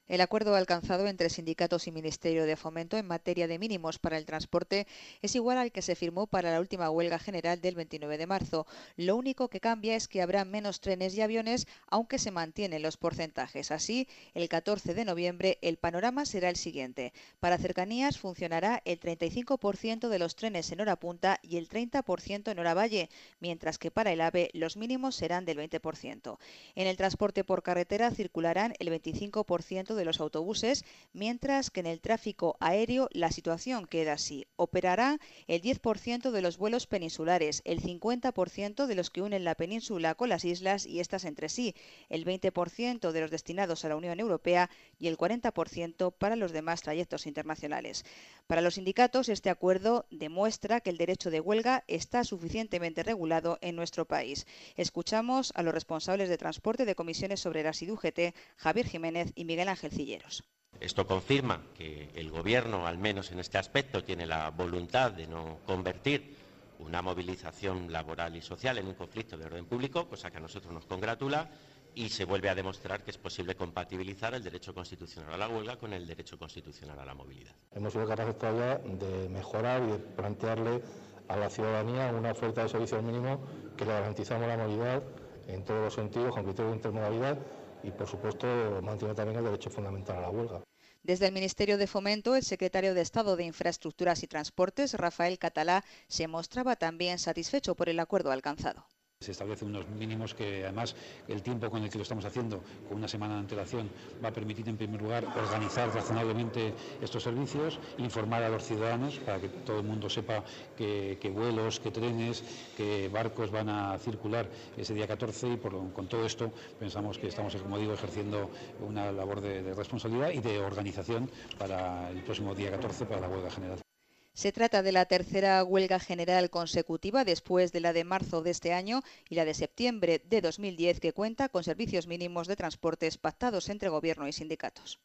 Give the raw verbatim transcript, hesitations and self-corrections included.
El acuerdo alcanzado entre sindicatos y Ministerio de Fomento en materia de mínimos para el transporte es igual al que se firmó para la última huelga general del veintinueve de marzo. Lo único que cambia es que habrá menos trenes y aviones, aunque se mantienen los porcentajes. Así, el catorce de noviembre el panorama será el siguiente. Para cercanías funcionará el treinta y cinco por ciento de los trenes en hora punta y el treinta por ciento en hora valle, mientras que para el AVE los mínimos serán del veinte por ciento. En el transporte por carretera circularán el veinticinco por ciento de los autobuses, mientras que en el tráfico aéreo la situación queda así. Operará el diez por ciento de los vuelos peninsulares, el cincuenta por ciento de los que unen la península con las islas y estas entre sí, el veinte por ciento de los destinados a la Unión Europea y el cuarenta por ciento para los demás trayectos internacionales. Para los sindicatos, este acuerdo demuestra que el derecho de huelga está suficientemente regulado en nuestro país. Escuchamos a los responsables de transporte de comisiones obreras y de U G T, Javier Jiménez y Miguel Ángel Cilleros. Esto confirma que el Gobierno, al menos en este aspecto, tiene la voluntad de no convertir una movilización laboral y social en un conflicto de orden público, cosa que a nosotros nos congratula, y se vuelve a demostrar que es posible compatibilizar el derecho constitucional a la huelga con el derecho constitucional a la movilidad. Hemos sido capaces todavía de mejorar y de plantearle a la ciudadanía una oferta de servicios mínimos que le garantizamos la movilidad en todos los sentidos, con criterio de intermodalidad y, por supuesto, mantiene también el derecho fundamental a la huelga. Desde el Ministerio de Fomento, el secretario de Estado de Infraestructuras y Transportes, Rafael Catalá, se mostraba también satisfecho por el acuerdo alcanzado. Se establecen unos mínimos que, además, el tiempo con el que lo estamos haciendo, con una semana de antelación, va a permitir, en primer lugar, organizar razonablemente estos servicios, informar a los ciudadanos para que todo el mundo sepa qué vuelos, qué trenes, qué barcos van a circular ese día catorce y por, con todo esto pensamos que estamos, como digo, ejerciendo una labor de, de responsabilidad y de organización para el próximo día catorce, para la huelga general. Se trata de la tercera huelga general consecutiva después de la de marzo de este año y la de septiembre de dos mil diez, que cuenta con servicios mínimos de transportes pactados entre Gobierno y sindicatos.